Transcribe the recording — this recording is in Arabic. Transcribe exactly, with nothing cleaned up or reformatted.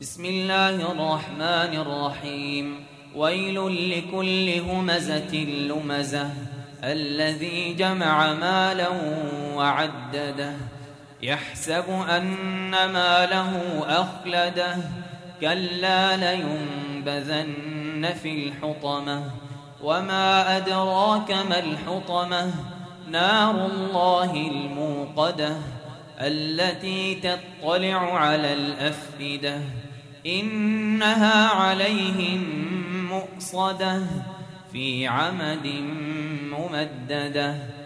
بسم الله الرحمن الرحيم. ويل لكل همزة لمزة الذي جمع مالا وعدده يحسب أن ماله أخلده كلا لينبذن في الحطمة وما أدراك ما الحطمة نار الله الموقدة التي تطلع على الأفئدة إنها عليهم مؤصدة في عمد ممددة.